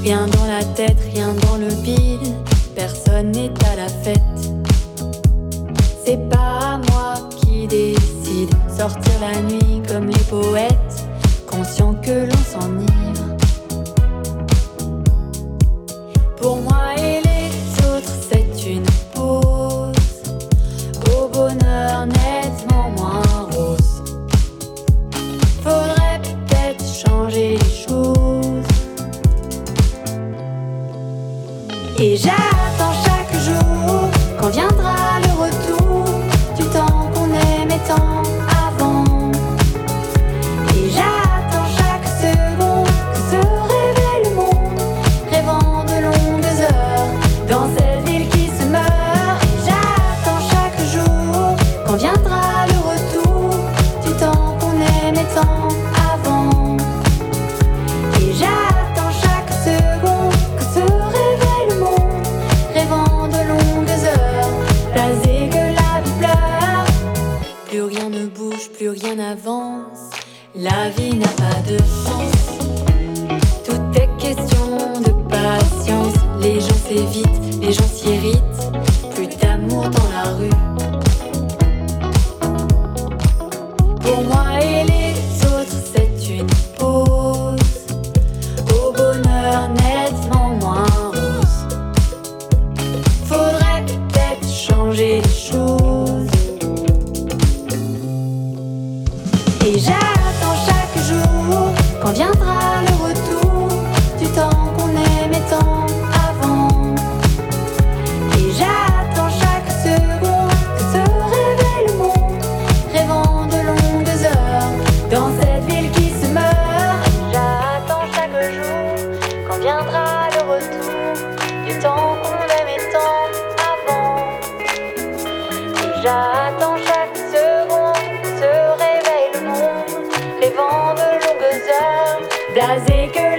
Rien dans la tête, rien dans le bide, personne n'est à la fête. C'est pas moi qui décide, sortir la nuit comme les poètes, conscient que l'on s'enivre. Pour moi et les autres, c'est une pause au bonheur nettement moins rose. Faudrait peut-être changer les choses. Et j'attends chaque jour quand viendra le retour du temps qu'on aimait tant avant. Et j'attends chaque seconde que se réveille le monde, rêvant de longues heures dans cette ville qui se meurt. Et j'attends chaque jour quand viendra le retour du temps qu'on aimait tant avant. Et j'attends chaque seconde que se réveille le monde, rêvant de longues heures, blasé que la vie pleure. Plus rien ne bouge, plus rien n'avance, la vie n'a pas de sens. Tout est question de patience, les gens s'évitent, les gens s'irritent, plus d'amour dans la rue. Pour moi et les autres, c'est une pause au bonheur nettement moins rose. Faudrait peut-être changer les choses. Et j'attends chaque jour quand viendra le retour du temps qu'on aimait tant avant. Et j'attends chaque seconde que se réveille le monde, rêvant de longues heures dans cette ville qui se meurt. J'attends chaque jour quand viendra le retour du temps qu'on aimait tant avant. Et j'attends chaque seconde que se réveille le monde, rêvant de longues heures, blasé que